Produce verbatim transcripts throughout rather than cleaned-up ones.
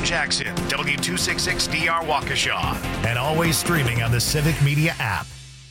Jackson, W two sixty-six D R Waukesha, and always streaming on the Civic Media app.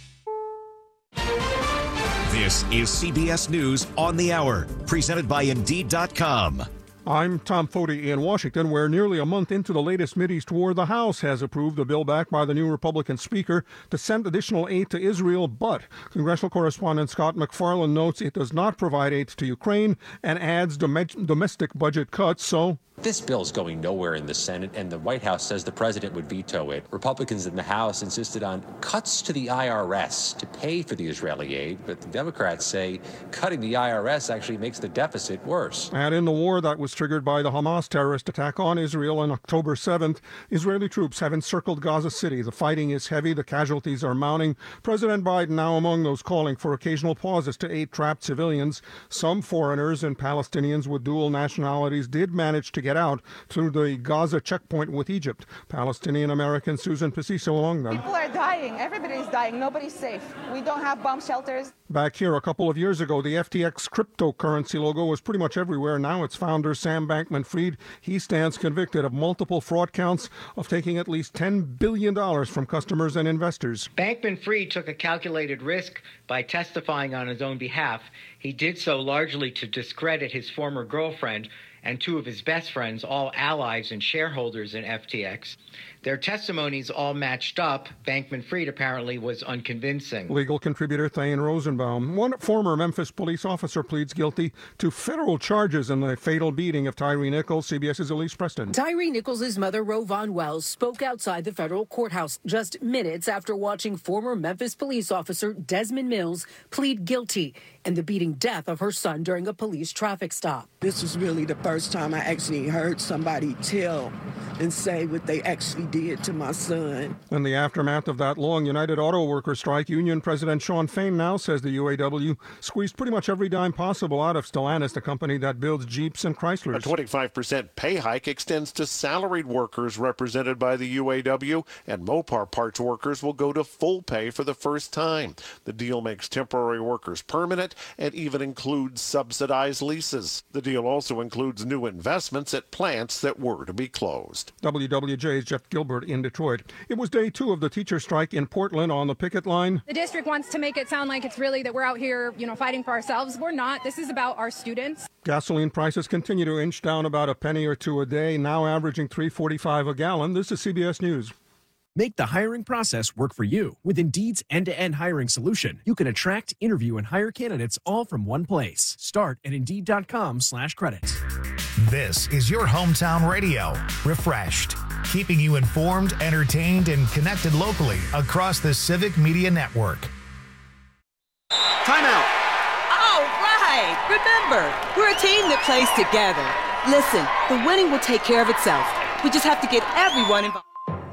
This is C B S News on the Hour, presented by Indeed dot com. I'm Tom Foti in Washington, where nearly a month into the latest Mideast war, the House has approved a bill backed by the new Republican Speaker to send additional aid to Israel, but congressional correspondent Scott McFarland notes it does not provide aid to Ukraine and adds dom- domestic budget cuts, so... This bill is going nowhere in the Senate, and the White House says the president would veto it. Republicans in the House insisted on cuts to the I R S to pay for the Israeli aid, but the Democrats say cutting the I R S actually makes the deficit worse. And in the war that was triggered by the Hamas terrorist attack on Israel on October seventh, Israeli troops have encircled Gaza City. The fighting is heavy, the casualties are mounting. President Biden now among those calling for occasional pauses to aid trapped civilians. Some foreigners and Palestinians with dual nationalities did manage to get out through the Gaza checkpoint with Egypt. Palestinian American Susan Paciso among them. People are dying. Everybody's dying. Nobody's safe. We don't have bomb shelters. Back here a couple of years ago, the F T X cryptocurrency logo was pretty much everywhere. Now its founder, Sam Bankman-Fried, he stands convicted of multiple fraud counts of taking at least ten billion dollars from customers and investors. Bankman-Fried took a calculated risk by testifying on his own behalf. He did so largely to discredit his former girlfriend and two of his best friends, all allies and shareholders in F T X. Their testimonies all matched up. Bankman-Fried apparently was unconvincing. Legal contributor Thane Rosenbaum. One former Memphis police officer pleads guilty to federal charges in the fatal beating of Tyree Nichols. CBS's Elise Preston. Tyree Nichols' mother, Rovon Wells, spoke outside the federal courthouse just minutes after watching former Memphis police officer Desmond Mills plead guilty in the beating death of her son during a police traffic stop. This was really the first time I actually heard somebody tell and say what they actually did to my son. In the aftermath of that long United Auto Workers strike, Union President Shawn Fain now says the U A W squeezed pretty much every dime possible out of Stellantis, the company that builds Jeeps and Chryslers. A twenty-five percent pay hike extends to salaried workers represented by the U A W, and Mopar parts workers will go to full pay for the first time. The deal makes temporary workers permanent and even includes subsidized leases. The deal also includes new investments at plants that were to be closed. W W J's Jeff Gilbert in Detroit. It was day two of the teacher strike in Portland on the picket line. The district wants to make it sound like it's really that we're out here, you know, fighting for ourselves. We're not. This is about our students. Gasoline prices continue to inch down about a penny or two a day, now averaging three forty-five a gallon. This is C B S News. Make the hiring process work for you. With Indeed's end-to-end hiring solution, you can attract, interview, and hire candidates all from one place. Start at Indeed.com slash credits. This is your hometown radio, Refreshed, keeping you informed, entertained, and connected locally across the Civic Media Network. Timeout. All right. Remember, we're a team that plays together. Listen, the winning will take care of itself. We just have to get everyone involved.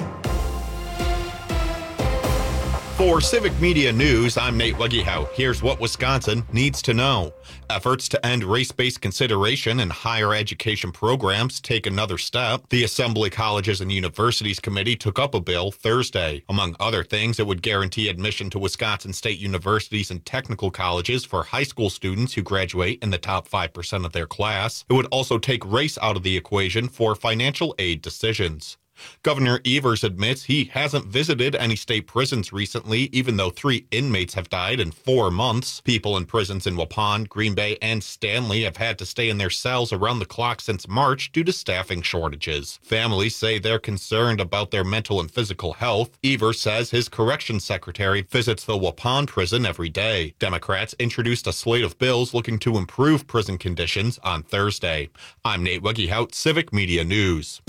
For Civic Media News, I'm Nate Weggehout. Here's what Wisconsin needs to know. Efforts to end race-based consideration in higher education programs take another step. The Assembly Colleges and Universities Committee took up a bill Thursday. Among other things, it would guarantee admission to Wisconsin state universities and technical colleges for high school students who graduate in the top five percent of their class. It would also take race out of the equation for financial aid decisions. Governor Evers admits he hasn't visited any state prisons recently, even though three inmates have died in four months. People in prisons in Waupun, Green Bay, and Stanley have had to stay in their cells around the clock since March due to staffing shortages. Families say they're concerned about their mental and physical health. Evers says his corrections secretary visits the Waupun prison every day. Democrats introduced a slate of bills looking to improve prison conditions on Thursday. I'm Nate Weggehout, Civic Media News.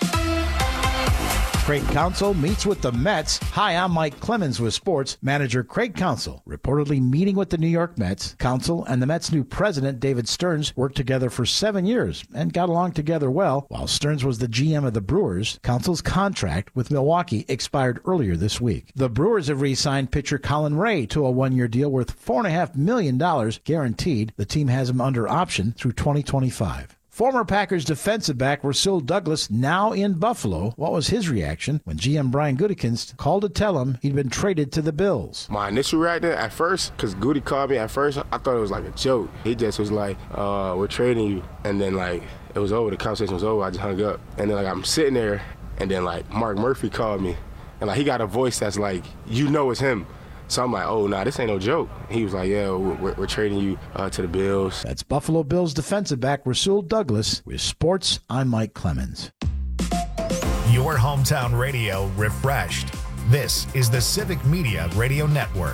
Craig Counsell meets with the Mets. Hi, I'm Mike Clemens with sports. Manager Craig Counsell reportedly meeting with the New York Mets. Counsell and the Mets' new president, David Stearns, worked together for seven years and got along together well. While Stearns was the G M of the Brewers, Counsell's contract with Milwaukee expired earlier this week. The Brewers have re-signed pitcher Colin Ray to a one-year deal worth four point five million dollars guaranteed. The team has him under option through twenty twenty-five. Former Packers defensive back Rasul Douglas now in Buffalo. What was his reaction when G M Brian Gutekunst called to tell him he'd been traded to the Bills? My initial reaction at first, because Goody called me at first, I thought it was like a joke. He just was like, uh, we're trading you. And then like, it it was over. The conversation was over. I just hung up. And then like I'm sitting there, and then like Mark Murphy called me, and like he got a voice that's like, you know it's him. So I'm like, oh, nah, this ain't no joke. He was like, yeah, we're, we're trading you uh, to the Bills. That's Buffalo Bills defensive back Rasul Douglas. With sports, I'm Mike Clemens. Your hometown radio refreshed. This is the Civic Media Radio Network.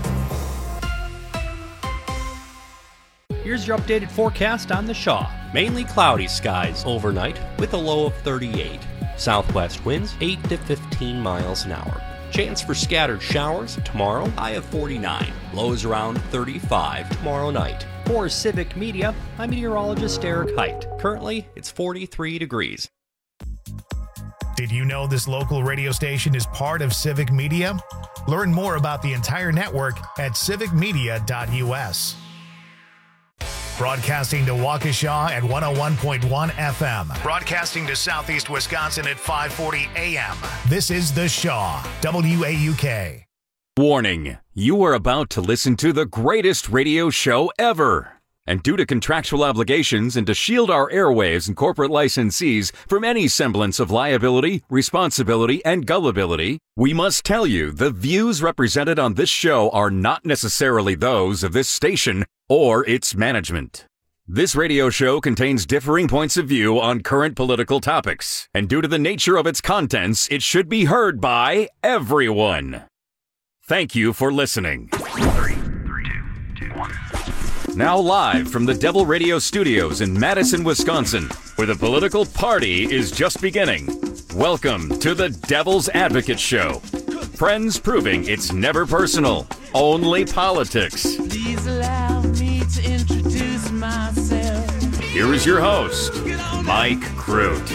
Here's your updated forecast on the Shaw. Mainly cloudy skies overnight with a low of thirty-eight. Southwest winds eight to fifteen miles an hour. Chance for scattered showers tomorrow, high of forty-nine. Lows around thirty-five tomorrow night. For Civic Media, I'm meteorologist Eric Height. Currently, it's forty-three degrees. Did you know this local radio station is part of Civic Media? Learn more about the entire network at civic media dot u s. Broadcasting to Waukesha at one oh one point one F M. Broadcasting to Southeast Wisconsin at five forty A M. This is The Shaw, W A U K. Warning, you are about to listen to the greatest radio show ever. And due to contractual obligations and to shield our airwaves and corporate licensees from any semblance of liability, responsibility, and gullibility, we must tell you the views represented on this show are not necessarily those of this station or its management. This radio show contains differing points of view on current political topics, and due to the nature of its contents, it should be heard by everyone. Thank you for listening. Three, three, two, two, one. Now live from the Devil Radio Studios in Madison, Wisconsin, where the political party is just beginning. Welcome to the Devil's Advocate Show. Friends proving it's never personal, only politics. Please allow me to introduce myself. Here is your host, Mike Crute.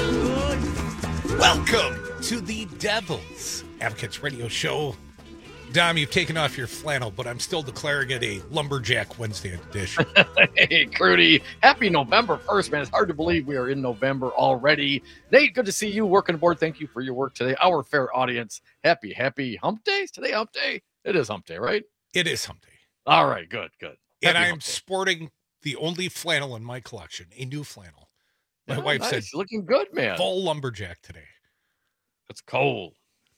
Welcome to the Devil's Advocates Radio Show. Dom, you've taken off your flannel, but I'm still declaring it a Lumberjack Wednesday edition. Hey, Crudy. Happy November first, man. It's hard to believe we are in November already. Nate, good to see you working aboard. Thank you for your work today. Our fair audience. Happy, happy hump day? Is today hump day? It is hump day, right? It is hump day. All right, good, good. And Happy I'm sporting the only flannel in my collection, a new flannel. My Oh, wife nice. said, Looking good, man. full lumberjack today. It's cold.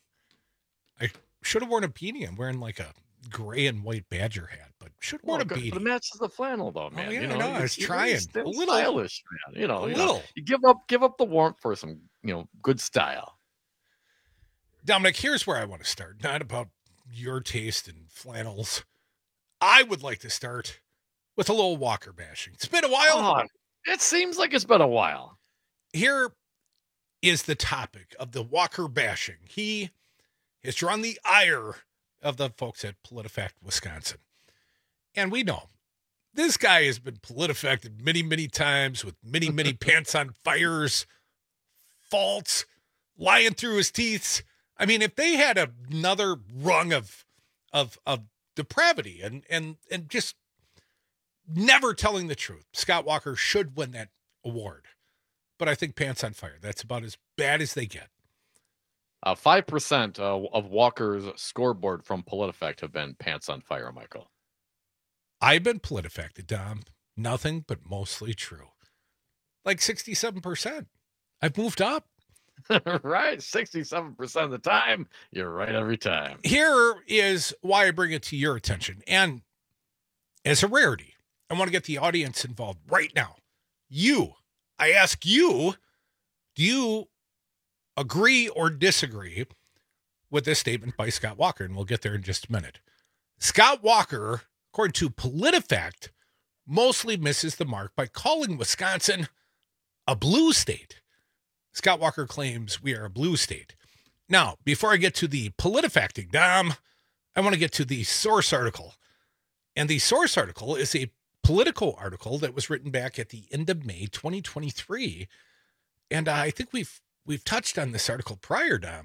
I should have worn a beanie. I'm wearing like a gray and white Badger hat, but should have worn Well, a good. beanie. But it matches the flannel, though, man. Oh, yeah, you know, I know. I you- was you're trying. still A little- stylish, man. You know, a you know, little. you give up, give up the warmth for some, you know, good style. Dominic, here's where I want to start. Not about your taste in flannels. I would like to start with a little Walker bashing. It's been a while. Oh, it seems like it's been a while. Here is the topic of the Walker bashing. He has drawn the ire of the folks at PolitiFact Wisconsin. And we know this guy has been PolitiFacted many, many times with many, many pants on fires, faults, lying through his teeth. I mean, if they had another rung of of of depravity and and and just never telling the truth, Scott Walker should win that award. But I think pants on fire, that's about as bad as they get. Uh, five percent uh, of Walker's scoreboard from PolitiFact have been pants on fire, Michael. I've been PolitiFacted, Dom. Nothing but mostly true. Like sixty-seven percent. I've moved up. Right, sixty-seven percent of the time, you're right every time. Here is why I bring it to your attention. And as a rarity, I want to get the audience involved right now. You, I ask you, do you agree or disagree with this statement by Scott Walker? And we'll get there in just a minute. Scott Walker, according to PolitiFact, mostly misses the mark by calling Wisconsin a blue state. Scott Walker claims we are a blue state. Now, before I get to the PolitiFacting, Dom, I want to get to the source article. And the source article is a Politico article that was written back at the end of May twenty twenty-three. And uh, I think we've we've touched on this article prior, Dom.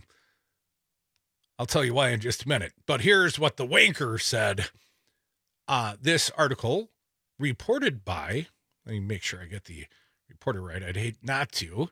I'll tell you why in just a minute. But here's what the wanker said. Uh, this article reported by, let me make sure I get the reporter right. I'd hate not to.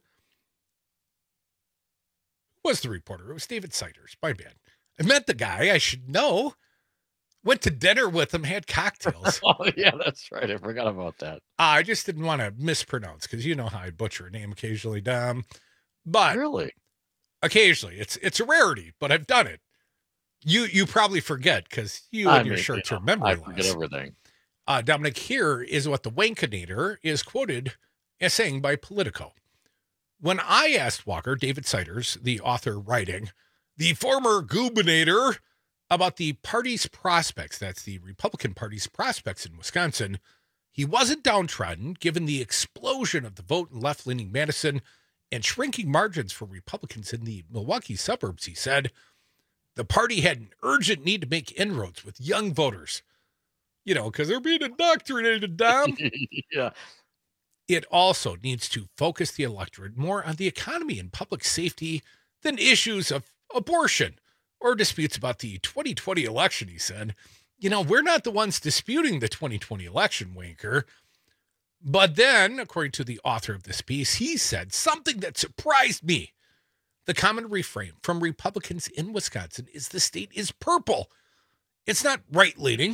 Who was the reporter? It was David Siders. My bad. I met the guy. I should know. Went to dinner with him, had cocktails. Oh, yeah, that's right. I forgot about that. Uh, I just didn't want to mispronounce because you know how I butcher a name occasionally, Dom. But really, occasionally, it's it's a rarity, but I've done it. You you probably forget because you I and your mean, short-term you know, memory I forget loss. everything. Uh, Dominic, here is what the Wankinator is quoted as saying by Politico. When I asked Walker, David Siders, the author writing, the former gubernator, about the party's prospects, that's the Republican Party's prospects in Wisconsin, he wasn't downtrodden given the explosion of the vote in left-leaning Madison and shrinking margins for Republicans in the Milwaukee suburbs. He said the party had an urgent need to make inroads with young voters, you know, because they're being indoctrinated, Dom. Yeah. It also needs to focus the electorate more on the economy and public safety than issues of abortion or disputes about the twenty twenty election, he said. You know, we're not the ones disputing the twenty twenty election, Wanker. But then, according to the author of this piece, he said something that surprised me. The common refrain from Republicans in Wisconsin is the state is purple. It's not right-leaning.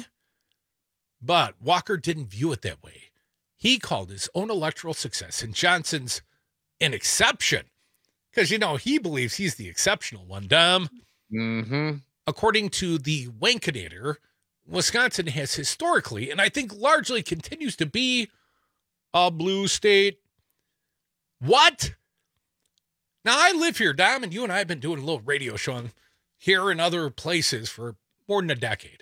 But Walker didn't view it that way. He called his own electoral success in Johnson's an exception. Because, you know, he believes he's the exceptional one, Dom. Mm-hmm. According to the Wankinator, Wisconsin has historically, and I think largely continues to be, a blue state. What? Now, I live here, Dom, and you and I have been doing a little radio show here and other places for more than a decade.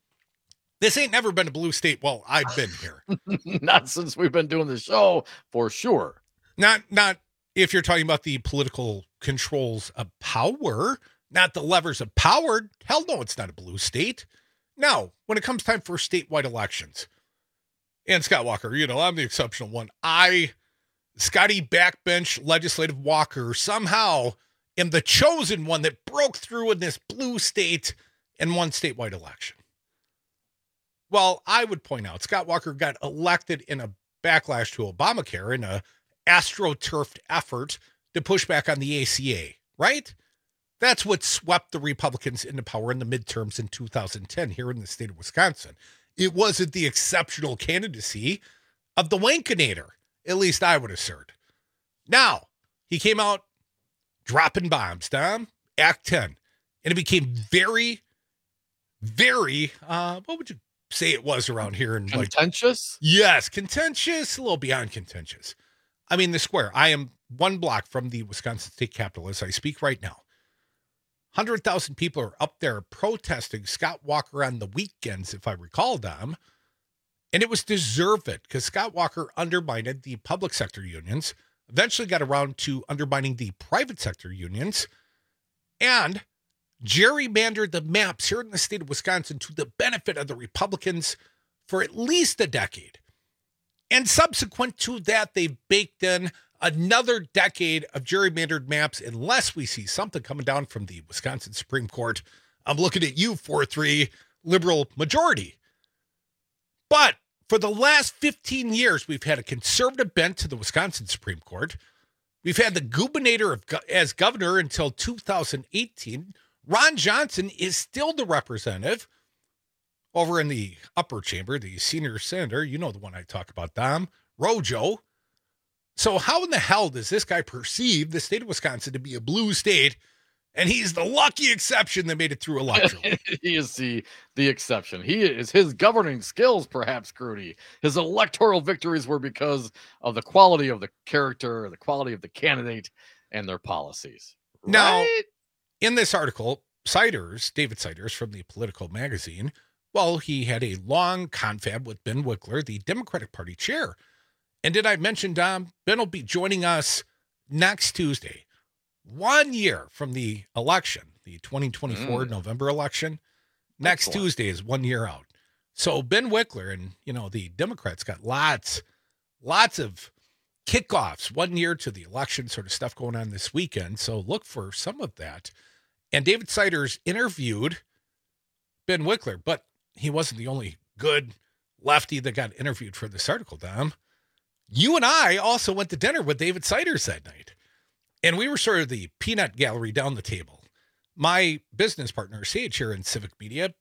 This ain't never been a blue state while I've been here. Not since we've been doing the show, for sure. Not, not if you're talking about the political controls of power, not the levers of power. Hell no, it's not a blue state. Now, when it comes time for statewide elections, and Scott Walker, you know, I'm the exceptional one. I, Scotty Backbench Legislative Walker, somehow am the chosen one that broke through in this blue state and won statewide election. Well, I would point out Scott Walker got elected in a backlash to Obamacare in a astroturfed effort to push back on the A C A, right? That's what swept the Republicans into power in the midterms in two thousand ten here in the state of Wisconsin. It wasn't the exceptional candidacy of the Wankinator, at least I would assert. Now, he came out dropping bombs, Dom, Act ten, and it became very, very, uh, what would you say it was around here? In contentious? Like, yes, contentious, a little beyond contentious. I mean, the square. I am one block from the Wisconsin State Capitol as I speak right now. one hundred thousand people are up there protesting Scott Walker on the weekends, if I recall, Dom. And it was deserved because Scott Walker undermined the public sector unions, eventually got around to undermining the private sector unions, and gerrymandered the maps here in the state of Wisconsin to the benefit of the Republicans for at least a decade. And subsequent to that, they've baked in another decade of gerrymandered maps unless we see something coming down from the Wisconsin Supreme Court. I'm looking at you, four three liberal majority. But for the last fifteen years, we've had a conservative bent to the Wisconsin Supreme Court. We've had the gubernator of, as governor until two thousand eighteen. Ron Johnson is still the representative over in the upper chamber, the senior senator. You know the one I talk about, Dom, Rojo. So how in the hell does this guy perceive the state of Wisconsin to be a blue state? And he's the lucky exception that made it through electoral. He is the, the exception. He is his governing skills, perhaps, Crudy. His electoral victories were because of the quality of the character, the quality of the candidate, and their policies. Right? Now, in this article, Siders, David Siders from the Politico magazine, well, he had a long confab with Ben Wickler, the Democratic Party chair. And did I mention, Dom, Ben will be joining us next Tuesday, one year from the election, the twenty twenty-four mm. November election. Next Excellent. Tuesday is one year out. So Ben Wickler and, you know, the Democrats got lots, lots of kickoffs, one year to the election sort of stuff going on this weekend. So look for some of that. And David Siders interviewed Ben Wickler, but he wasn't the only good lefty that got interviewed for this article, Dom. You and I also went to dinner with David Siders that night. And we were sort of the peanut gallery down the table. My business partner, Sage, here in Civic Media,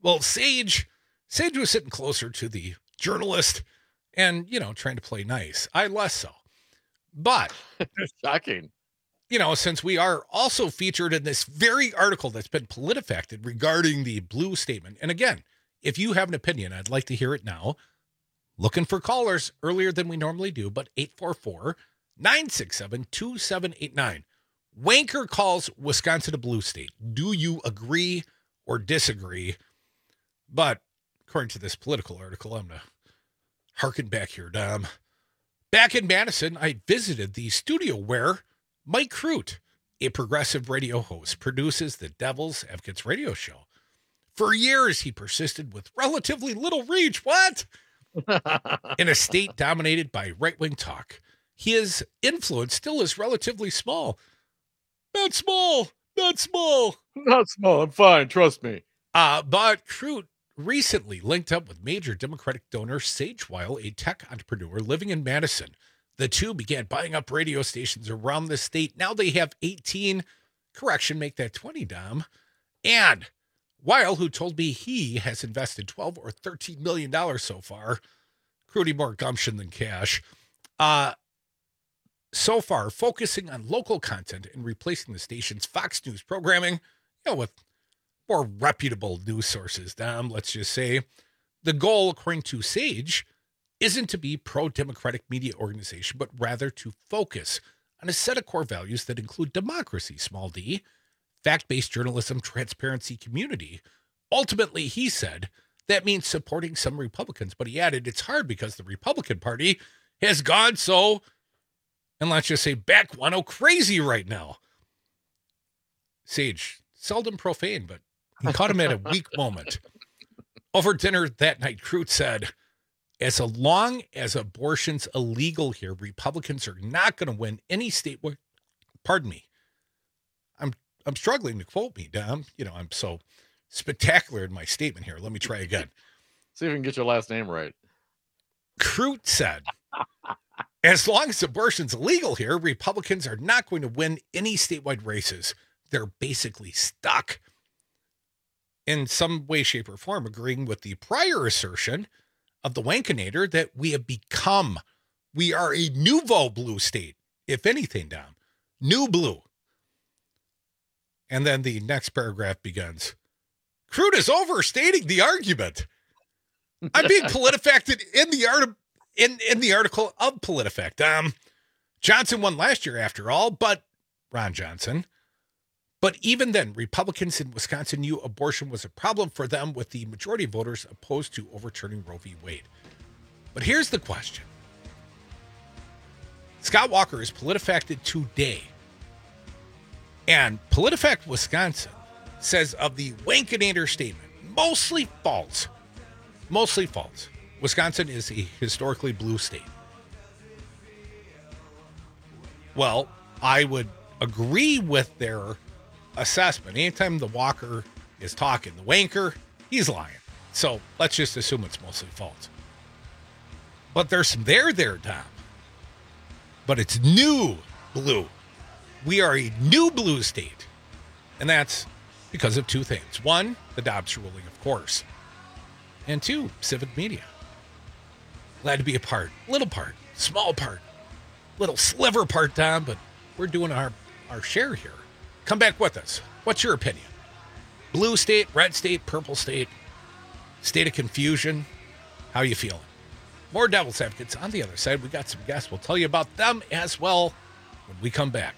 Well, Sage, Sage was sitting closer to the journalist and, you know, trying to play nice. I less so. But shocking. You know, since we are also featured in this very article that's been PolitiFacted regarding the blue statement. And again, if you have an opinion, I'd like to hear it now. Looking for callers earlier than we normally do, but eight four four, nine six seven, two seven eight nine. Wanker calls Wisconsin a blue state. Do you agree or disagree? But according to this political article, I'm going to harken back here, Dom. Back in Madison, I visited the studio where Mike Crute, a progressive radio host, produces the Devil's Advocates radio show. For years, he persisted with relatively little reach. What? In a state dominated by right-wing talk, his influence still is relatively small. Not small. Not small. Not small. I'm fine. Trust me. Uh, but Crute recently linked up with major Democratic donor Sage Weil, a tech entrepreneur living in Madison. The two began buying up radio stations around the state. Now they have eighteen. Correction, make that twenty, Dom. And Weil, who told me he has invested twelve or thirteen million dollars so far, Crute more gumption than cash, uh, so far focusing on local content and replacing the station's Fox News programming, you know, with more reputable news sources, Dom, let's just say. The goal, according to Sage, isn't to be pro-democratic media organization, but rather to focus on a set of core values that include democracy, small d, fact-based journalism, transparency, community. Ultimately, he said, that means supporting some Republicans, but he added it's hard because the Republican Party has gone so, and let's just say back one oh crazy right now. Sage, seldom profane, but he caught him at a weak moment. Over dinner that night, Crute said, as long as abortion's illegal here, Republicans are not going to win any statewide. Pardon me. I'm I'm struggling to quote me, Dom. You know, I'm so spectacular in my statement here. Let me try again. See if we can get your last name right. Crute said, as long as abortion's illegal here, Republicans are not going to win any statewide races. They're basically stuck. In some way, shape, or form, agreeing with the prior assertion of the Wankinator that we have become, we are a nouveau blue state, if anything, Dom. New blue. And then the next paragraph begins. Crute is overstating the argument. I'm being PolitiFacted in the art in, in the article of PolitiFact. Um, Johnson won last year after all, but Ron Johnson. But even then, Republicans in Wisconsin knew abortion was a problem for them, with the majority of voters opposed to overturning Roe v. Wade. But here's the question. Scott Walker is PolitiFacted today. And PolitiFact Wisconsin says of the Wankinator statement, mostly false. Mostly false. Wisconsin is a historically blue state. Well, I would agree with their assessment. Anytime the Walker is talking, the wanker, he's lying. So let's just assume it's mostly false. But there's some there there, Tom. But it's new blue. We are a new blue state. And that's because of two things. One, the Dobbs ruling, of course. And two, civic media. Glad to be a part. Little part. Small part. Little sliver part, Tom, but we're doing our, our share here. Come back with us. What's your opinion? Blue state, red state, purple state, state of confusion. How are you feeling? More Devil's Advocates on the other side. We got some guests. We'll tell you about them as well when we come back.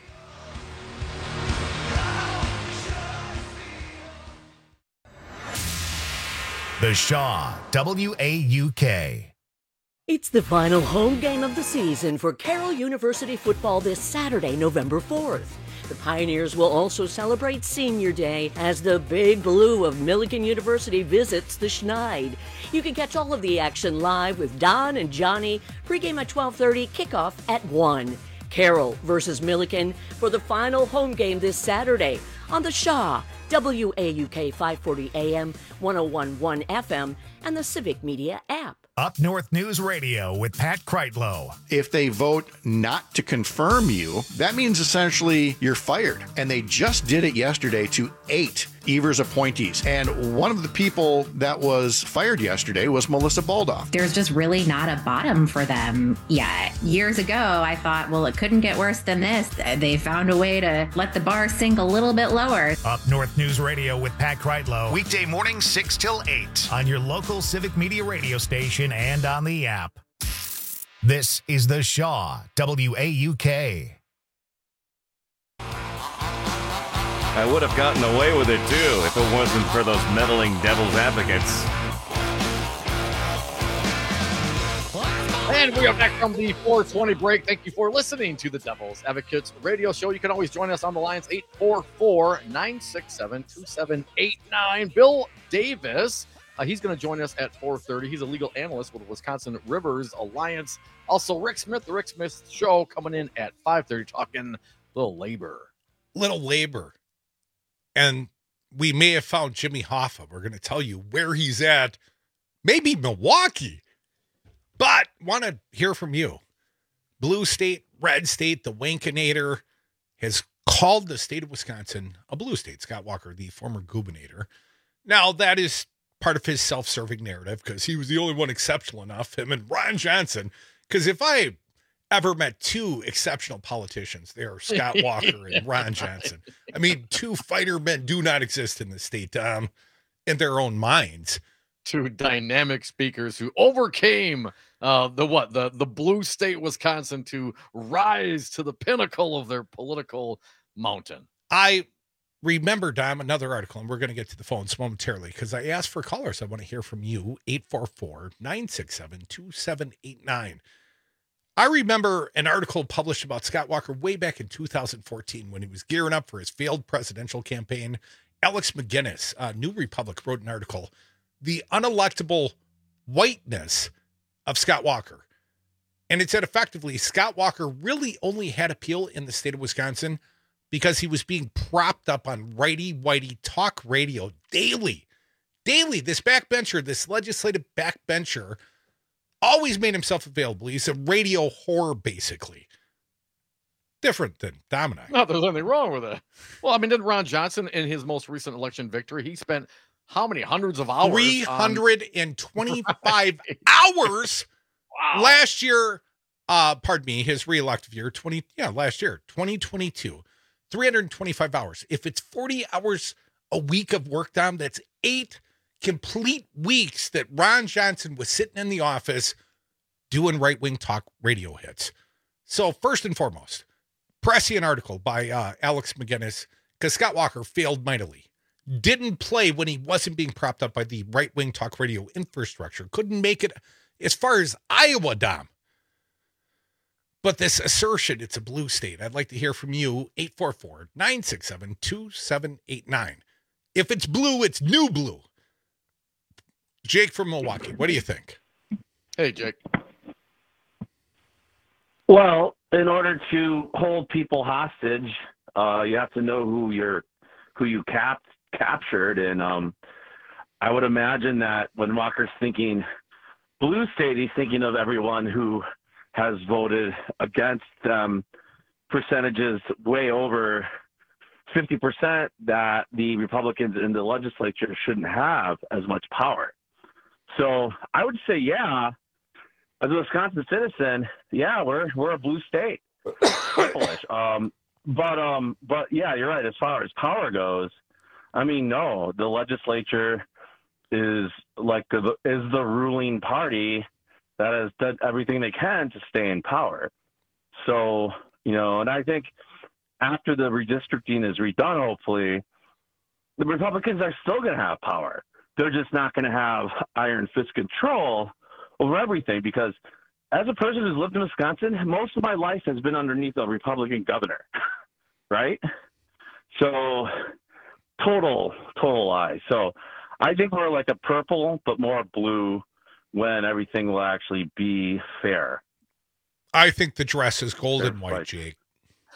The Shaw, W A U K. It's the final home game of the season for Carroll University football this Saturday, November fourth. The Pioneers will also celebrate Senior Day as the Big Blue of Millikin University visits the Schneid. You can catch all of the action live with Don and Johnny. Pregame at twelve thirty, kickoff at one. Carroll versus Millikin for the final home game this Saturday on the Shaw, W A U K five forty A M, one oh one point one F M, and the Civic Media app. Up North News Radio with Pat Kreitlow. If they vote not to confirm you, that means essentially you're fired. And they just did it yesterday to eight Evers appointees. And one of the people that was fired yesterday was Melissa Baldoff. There's just really not a bottom for them yet. Years ago, I thought, well, it couldn't get worse than this. They found a way to let the bar sink a little bit lower. Up North News Radio with Pat Kreitlow. Weekday morning, six till eight on your local Civic Media radio station and on the app. This is The Shaw, W A U K. I would have gotten away with it, too, if it wasn't for those meddling devil's advocates. And we are back from the four twenty break. Thank you for listening to the Devil's Advocates radio show. You can always join us on the lines, eight four four, nine six seven, two seven eight nine. Bill Davis, uh, he's going to join us at four thirty. He's a legal analyst with the Wisconsin Rivers Alliance. Also, Rick Smith, the Rick Smith Show, coming in at five thirty, talking little labor. Little labor. And we may have found Jimmy Hoffa. We're going to tell you where he's at. Maybe Milwaukee. But want to hear from you. Blue state, red state, the Wankinator has called the state of Wisconsin a blue state. Scott Walker, the former gubernator. Now, that is part of his self-serving narrative because he was the only one exceptional enough, him and Ron Johnson. Because if I ever met two exceptional politicians, they are Scott Walker and Ron Johnson. I mean, two fighter men do not exist in the state um, in their own minds. Two dynamic speakers who overcame uh, the what the the blue state Wisconsin to rise to the pinnacle of their political mountain. I remember, Dom, another article, and we're going to get to the phones momentarily because I asked for callers. I want to hear from you, eight four four, nine six seven, two seven eight nine. I remember an article published about Scott Walker way back in two thousand fourteen when he was gearing up for his failed presidential campaign. Alex McGinnis, uh, New Republic, wrote an article, The Unelectable Whiteness of Scott Walker. And it said effectively, Scott Walker really only had appeal in the state of Wisconsin because he was being propped up on righty-whitey talk radio daily. Daily. This backbencher, this legislative backbencher, always made himself available. He's a radio whore, basically. Different than Dom and I. Not there's anything wrong with that. Well, I mean, didn't Ron Johnson, in his most recent election victory, he spent how many hundreds of hours? three hundred twenty-five hours wow. last year. Uh, pardon me, his reelective year, twenty yeah, last year, twenty twenty-two. three hundred twenty-five hours. If it's forty hours a week of work, Dom, that's eight complete weeks that Ron Johnson was sitting in the office doing right-wing talk radio hits. So first and foremost, prescient article by uh, Alex McGinnis, because Scott Walker failed mightily. Didn't play when he wasn't being propped up by the right-wing talk radio infrastructure. Couldn't make it as far as Iowa, Dom. But this assertion, it's a blue state. I'd like to hear from you, eight four four, nine six seven, two seven eight nine. If it's blue, it's new blue. Jake from Milwaukee, what do you think? Hey, Jake. Well, in order to hold people hostage, uh, you have to know who you're, who you capped. captured and um I would imagine that when Walker's thinking blue state, he's thinking of everyone who has voted against um percentages way over fifty percent that the Republicans in the legislature shouldn't have as much power. So I would say, yeah, as a Wisconsin citizen, yeah, we're we're a blue state. um but um but yeah, you're right, as far as power goes, I mean, no, the legislature is like the, is the ruling party that has done everything they can to stay in power. So, you know, and I think after the redistricting is redone, hopefully, the Republicans are still going to have power. They're just not going to have iron fist control over everything because as a person who's lived in Wisconsin, most of my life has been underneath a Republican governor, right? So... Total, total lie. So I think we're like a purple, but more blue when everything will actually be fair. I think the dress is gold and white, Jake.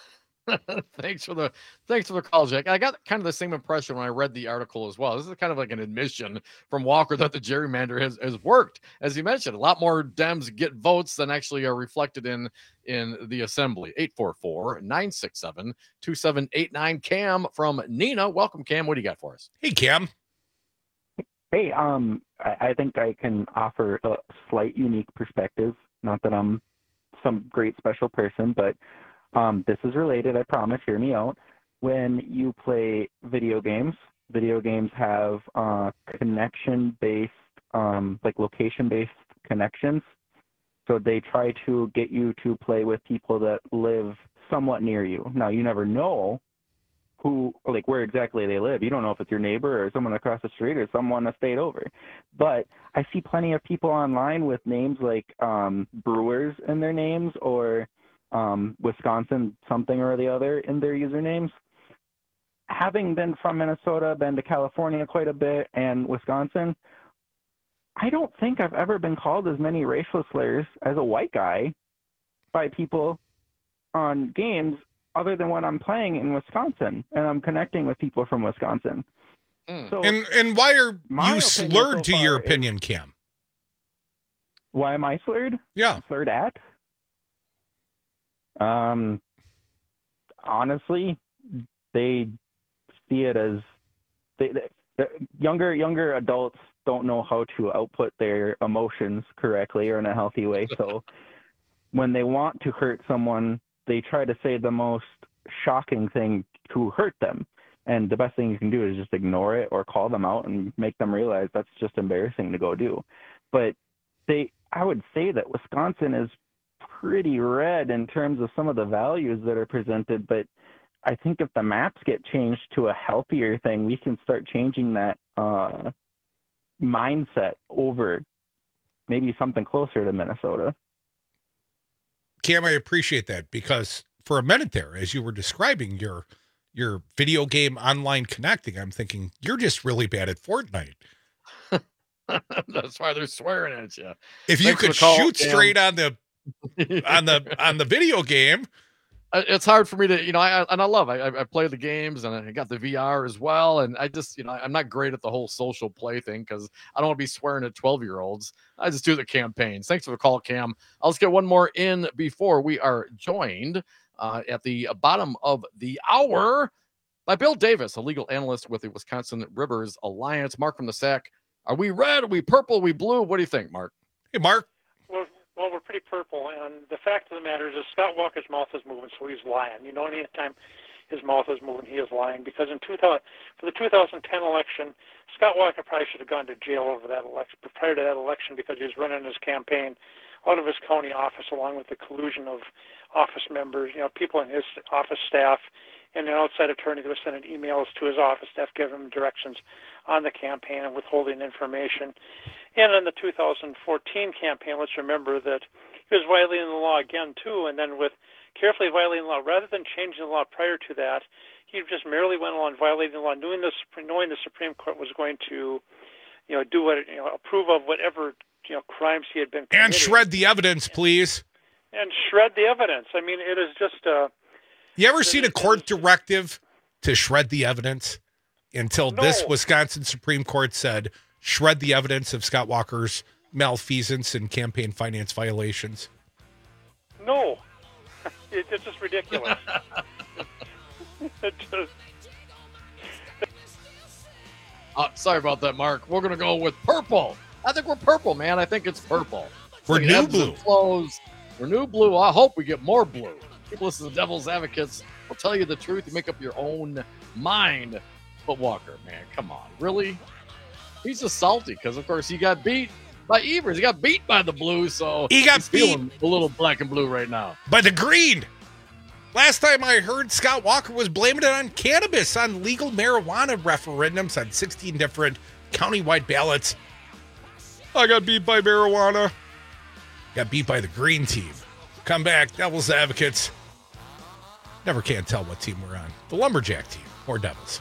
thanks for the thanks for the call, Jack. I got kind of the same impression when I read the article as well. This is kind of like an admission from Walker that the gerrymander has, has worked. As you mentioned, a lot more Dems get votes than actually are reflected in in the assembly. eight four four, nine six seven, two seven eight nine. Cam from Nina. Welcome, Cam. What do you got for us? Hey, Cam. Hey, um, I, I think I can offer a slight unique perspective. Not that I'm some great special person, but um, this is related, I promise. Hear me out. When you play video games, video games have uh, connection-based, um, like location-based connections. So they try to get you to play with people that live somewhat near you. Now, you never know who, like where exactly they live. You don't know if it's your neighbor or someone across the street or someone a state over. But I see plenty of people online with names like um, Brewers in their names or um, Wisconsin something or the other in their usernames. Having been from Minnesota, been to California quite a bit, and Wisconsin, I don't think I've ever been called as many racial slurs as a white guy by people on games other than when I'm playing in Wisconsin and I'm connecting with people from Wisconsin. Mm. So and and why are you so slurred to your opinion, is, Cam? Why am I slurred? Yeah. Slurred at? Um, honestly, they see it as they, they, the younger younger adults don't know how to output their emotions correctly or in a healthy way. So when they want to hurt someone, they try to say the most shocking thing to hurt them. And the best thing you can do is just ignore it or call them out and make them realize that's just embarrassing to go do. But they, I would say that Wisconsin is pretty red in terms of some of the values that are presented. But I think if the maps get changed to a healthier thing, we can start changing that uh, mindset over maybe something closer to Minnesota. Cam, I appreciate that, because for a minute there, as you were describing your your video game online connecting, I'm thinking you're just really bad at Fortnite. That's why they're swearing at you. If you could shoot straight on the on the on the video game. It's hard for me to, you know, I and I love, I I play the games and I got the V R as well. And I just, you know, I'm not great at the whole social play thing because I don't want to be swearing at twelve year olds. I just do the campaigns. Thanks for the call, Cam. I'll just get one more in before we are joined uh, at the bottom of the hour by Bill Davis, a legal analyst with the Wisconsin Rivers Alliance. Mark from the Sack. Are we red? Are we purple? Are we blue? What do you think, Mark? Hey, Mark. Well, well, we're pretty purple, and the fact of the matter is that Scott Walker's mouth is moving, so he's lying. You know, anytime his mouth is moving, he is lying. Because in two thousand, for the two thousand ten election, Scott Walker probably should have gone to jail over that election, prior to that election, because he was running his campaign out of his county office, along with the collusion of office members, you know, people in his office staff, and an outside attorney that was sending emails to his office staff, giving him directions on the campaign and withholding information. And in the two thousand fourteen campaign, let's remember that he was violating the law again, too, and then with carefully violating the law, rather than changing the law prior to that, he just merely went along violating the law, knowing the, knowing the Supreme Court was going to, you know, do what, you know, approve of whatever, you know, crimes he had been committing. And shred the evidence, please. And shred the evidence. I mean, it is just a... You ever seen a court directive to shred the evidence until No. this Wisconsin Supreme Court said, shred the evidence of Scott Walker's malfeasance and campaign finance violations? No. It, it's just ridiculous. It just... Uh, sorry about that, Mark. We're going to go with purple. I think we're purple, man. I think it's purple. We're Like new ebbs and blue. flows. We're new blue. I hope we get more blue. People listen to Devil's Advocates. Will tell you the truth. You make up your own mind. But Walker, man, come on. Really? He's just salty because, of course, he got beat by Evers. He got beat by the Blues, so He got he's feeling a little black and blue right now. By the green. Last time I heard, Scott Walker was blaming it on cannabis, on legal marijuana referendums on sixteen different countywide ballots. I got beat by marijuana. Got beat by the green team. Come back, Devil's Advocates. Never can tell what team we're on. The Lumberjack team or Devils.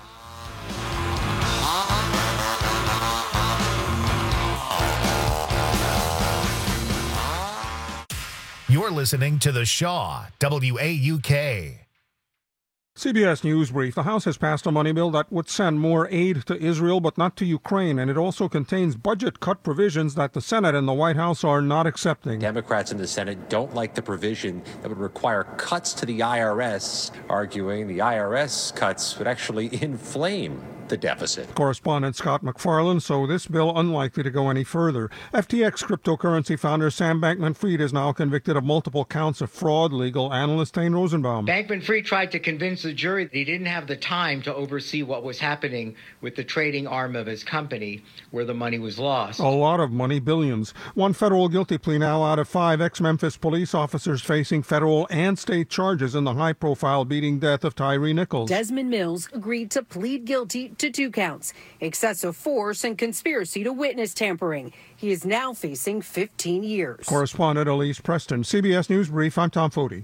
You're listening to The Shaw, W A U K. C B S News Brief. The House has passed a money bill that would send more aid to Israel, but not to Ukraine, and it also contains budget cut provisions that the Senate and the White House are not accepting. Democrats in the Senate don't like the provision that would require cuts to the I R S, arguing the I R S cuts would actually inflame the deficit. Correspondent Scott McFarland, so this bill unlikely to go any further. F T X cryptocurrency founder Sam Bankman-Fried is now convicted of multiple counts of fraud. Legal analyst Tane Rosenbaum. Bankman-Fried tried to convince the jury that he didn't have the time to oversee what was happening with the trading arm of his company where the money was lost. A lot of money, billions. One federal guilty plea now out of five ex-Memphis police officers facing federal and state charges in the high-profile beating death of Tyree Nichols. Desmond Mills agreed to plead guilty to two counts, excessive force and conspiracy to witness tampering. He is now facing fifteen years. Correspondent Elise Preston, C B S News Brief. I'm Tom Foti.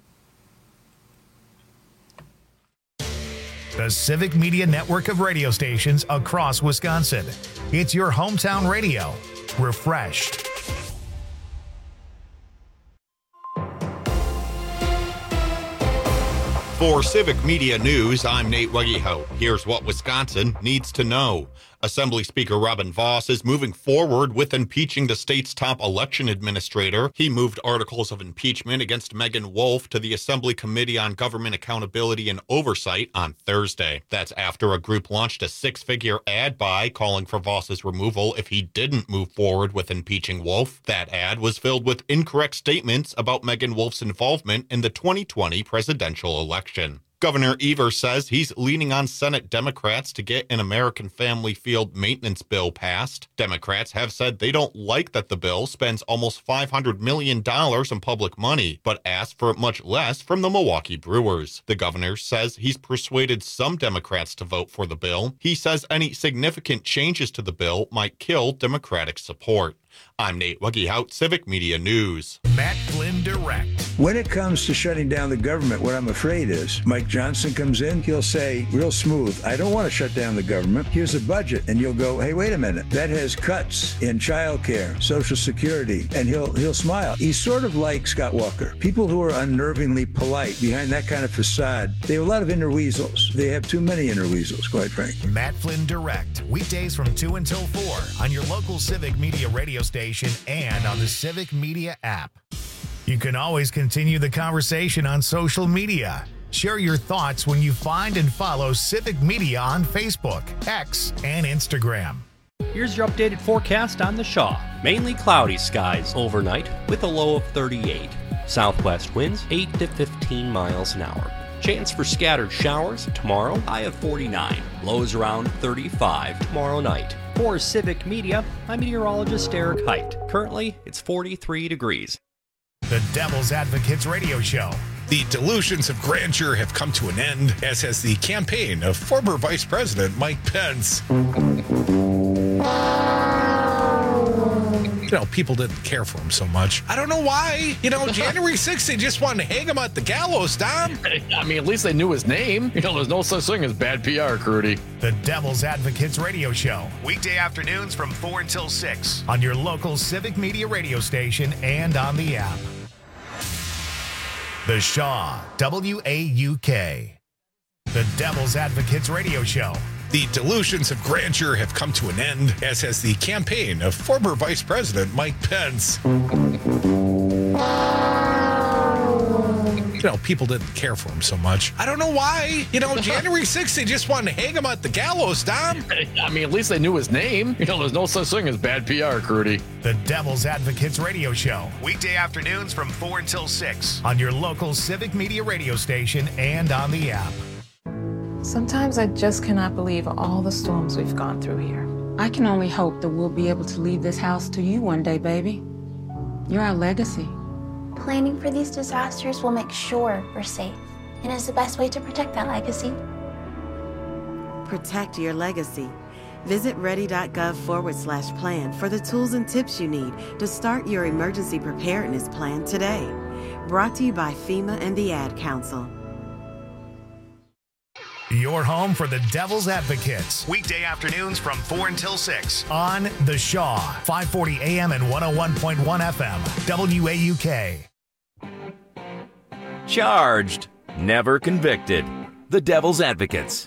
The Civic Media network of radio stations across Wisconsin. It's your hometown radio. Refreshed. For Civic Media News, I'm Nate Weggehout. Here's what Wisconsin needs to know. Assembly Speaker Robin Vos is moving forward with impeaching the state's top election administrator. He moved articles of impeachment against Megan Wolf to the Assembly Committee on Government Accountability and Oversight on Thursday. That's after a group launched a six-figure ad buy calling for Vos's removal if he didn't move forward with impeaching Wolf. That ad was filled with incorrect statements about Megan Wolf's involvement in the twenty twenty presidential election. Governor Evers says he's leaning on Senate Democrats to get an American Family Field maintenance bill passed. Democrats have said they don't like that the bill spends almost five hundred million dollars in public money, but asked for much less from the Milwaukee Brewers. The governor says he's persuaded some Democrats to vote for the bill. He says any significant changes to the bill might kill Democratic support. I'm Nate Weggehout, Civic Media News. Matt Flynn Direct. When it comes to shutting down the government, what I'm afraid is Mike Johnson comes in, he'll say real smooth, I don't want to shut down the government. Here's a budget. And you'll go, hey, wait a minute. That has cuts in child care, Social Security. And he'll he'll smile. He's sort of like Scott Walker. People who are unnervingly polite behind that kind of facade, they have a lot of inner weasels. They have too many inner weasels, quite frankly. Matt Flynn Direct. Weekdays from two until four on your local Civic Media radio station and on the Civic Media app. You can always continue the conversation on social media. Share your thoughts when you find and follow Civic Media on Facebook, X, and Instagram. Here's your updated forecast on the Shaw. Mainly cloudy skies overnight with a low of thirty-eight. Southwest winds eight to fifteen miles an hour. Chance for scattered showers tomorrow, high of forty-nine. Lows around thirty-five tomorrow night. For Civic Media, I'm meteorologist Eric Height. Currently, it's forty-three degrees. The Devil's Advocates Radio Show. The delusions of grandeur have come to an end, as has the campaign of former Vice President Mike Pence. You know, people didn't care for him so much. I don't know why. You know, January sixth, they just wanted to hang him at the gallows, Tom. I mean, at least they knew his name. You know, there's no such thing as bad P R, Crudy. The Devil's Advocates Radio Show. Weekday afternoons from four until six on your local Civic Media radio station and on the app. The Shaw, W A U K. The Devil's Advocates Radio Show. The delusions of grandeur have come to an end, as has the campaign of former Vice President Mike Pence. You know, people didn't care for him so much. I don't know why. You know, January sixth, they just wanted to hang him at the gallows, Tom. I mean, at least they knew his name. You know, there's no such thing as bad P R, Crudy. The Devil's Advocates Radio Show. Weekday afternoons from four until six on your local Civic Media radio station and on the app. Sometimes I just cannot believe all the storms we've gone through here. I can only hope that we'll be able to leave this house to you one day, baby. You're our legacy. Planning for these disasters will make sure we're safe, and is the best way to protect that legacy. Protect your legacy. Visit ready.gov forward slash plan for the tools and tips you need to start your emergency preparedness plan today. Brought to you by FEMA and the Ad Council. Your home for the Devil's Advocates. Weekday afternoons from four until six on The Shaw, five forty A M and one oh one point one F M, W A U K. Charged, never convicted. the Devil's Advocates.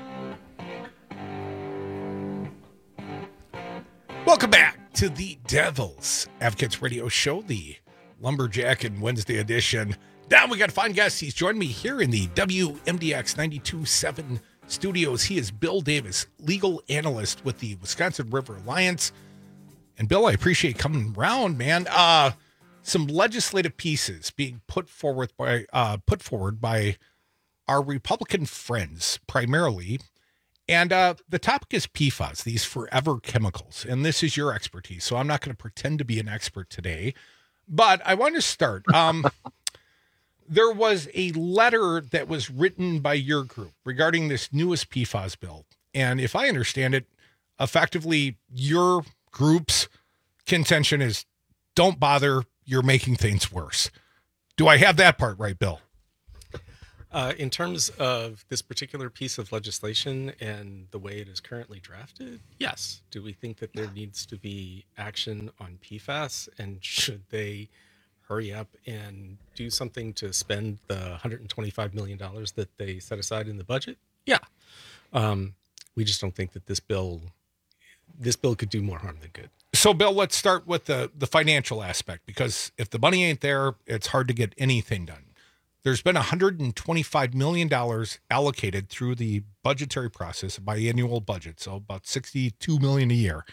Welcome back to the Devil's Advocates Radio Show, the Lumberjack and Wednesday edition. Now we got a fine guest. He's joined me here in the W M D X ninety-two point seven studios. He is Bill Davis, legal analyst with the Wisconsin River Alliance. And Bill, I appreciate you coming around, man. Uh, some legislative pieces being put forward by uh, put forward by our Republican friends primarily. And uh, the topic is P FAS, these forever chemicals. And this is your expertise, so I'm not going to pretend to be an expert today. But I want to start. Um, there was a letter that was written by your group regarding this newest P FAS bill. And if I understand it, effectively your group's contention is don't bother, you're making things worse. Do I have that part right, Bill? Uh, in terms of this particular piece of legislation and the way it is currently drafted, yes. Do we think that there needs to be action on P FAS, and should they hurry up and do something to spend the one hundred twenty-five million dollars that they set aside in the budget? Yeah. Um, we just don't think that this bill, this bill could do more harm than good. So, Bill, let's start with the, the financial aspect, because if the money ain't there, it's hard to get anything done. There's been one hundred twenty-five million dollars allocated through the budgetary process, biannual budget, so about sixty-two million dollars a year.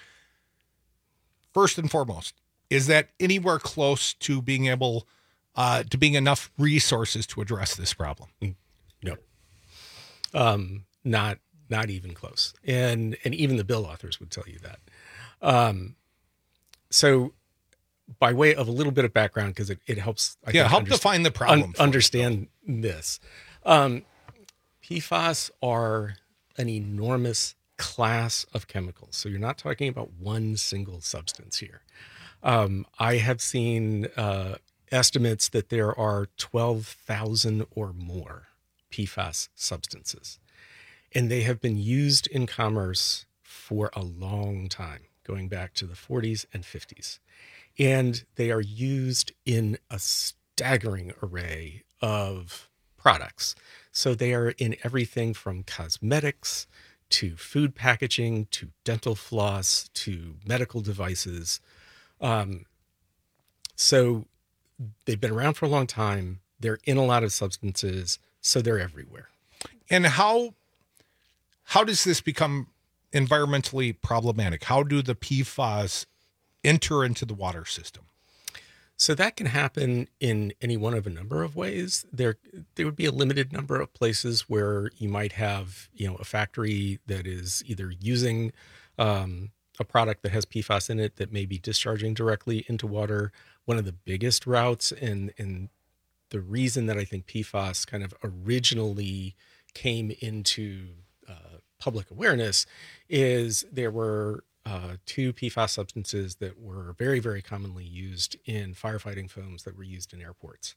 First and foremost, is that anywhere close to being able, uh, to being enough resources to address this problem? No, um, not not even close, and and even the bill authors would tell you that. Um, so. By way of a little bit of background, because it, it helps. I yeah, think, help define the problem. Un- understand this. Um, P FAS are an enormous class of chemicals. So you're not talking about one single substance here. Um, I have seen uh, estimates that there are twelve thousand or more P FAS substances. And they have been used in commerce for a long time, going back to the forties and fifties. And they are used in a staggering array of products. So they are in everything from cosmetics to food packaging to dental floss to medical devices. Um, so they've been around for a long time. They're in a lot of substances, so they're everywhere. And how how does this become environmentally problematic? How do the P FAS enter into the water system? So that can happen in any one of a number of ways. There, there would be a limited number of places where you might have, you know, a factory that is either using um, a product that has P FAS in it that may be discharging directly into water. One of the biggest routes, and and the reason that I think P FAS kind of originally came into uh, public awareness is there were Uh, two P FAS substances that were very, very commonly used in firefighting foams that were used in airports.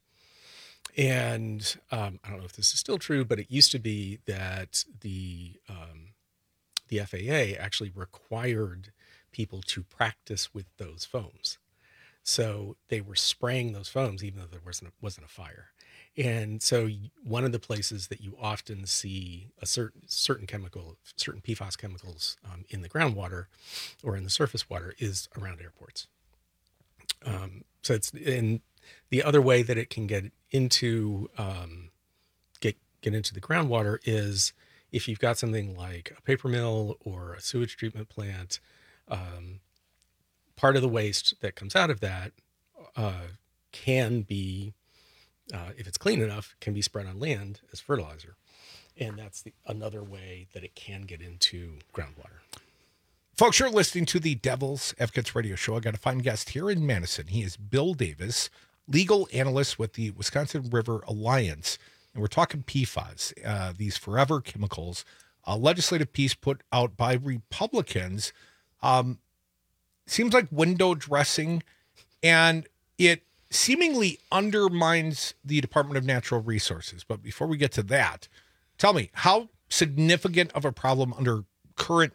And um, I don't know if this is still true, but it used to be that the um, the F A A actually required people to practice with those foams. So they were spraying those foams even though there wasn't a, wasn't a fire. And so one of the places that you often see a certain certain chemical, certain P FAS chemicals um, in the groundwater or in the surface water is around airports. Um, so it's in the other way that it can get into um, get get into the groundwater is if you've got something like a paper mill or a sewage treatment plant. Um, part of the waste that comes out of that uh, can be Uh, if it's clean enough, can be spread on land as fertilizer. And that's the, another way that it can get into groundwater. Folks, you're listening to the Devil's Advocates Radio Show. I got a fine guest here in Madison. He is Bill Davis, legal analyst with the Wisconsin River Alliance. And we're talking P FAS, uh, these forever chemicals, a legislative piece put out by Republicans. Um, seems like window dressing, and it seemingly undermines the Department of Natural Resources. But before we get to that, tell me, how significant of a problem under current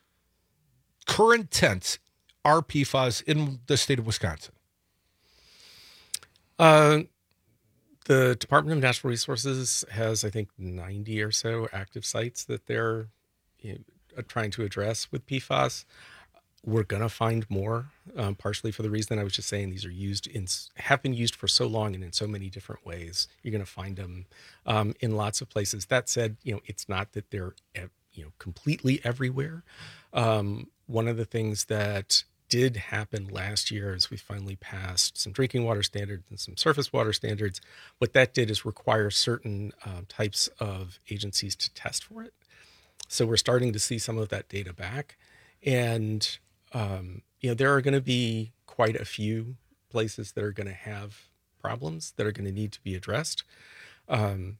current tense are P FAS in the state of Wisconsin? Uh, the Department of Natural Resources has, I think, ninety or so active sites that they're you know, trying to address with P FAS. We're going to find more, um, partially for the reason I was just saying these are used in, have been used for so long and in so many different ways. You're going to find them um, in lots of places. That said, you know, it's not that they're, you know, completely everywhere. Um, one of the things that did happen last year is we finally passed some drinking water standards and some surface water standards. What that did is require certain uh, types of agencies to test for it. So we're starting to see some of that data back. And Um, you know, there are going to be quite a few places that are going to have problems that are going to need to be addressed. Um,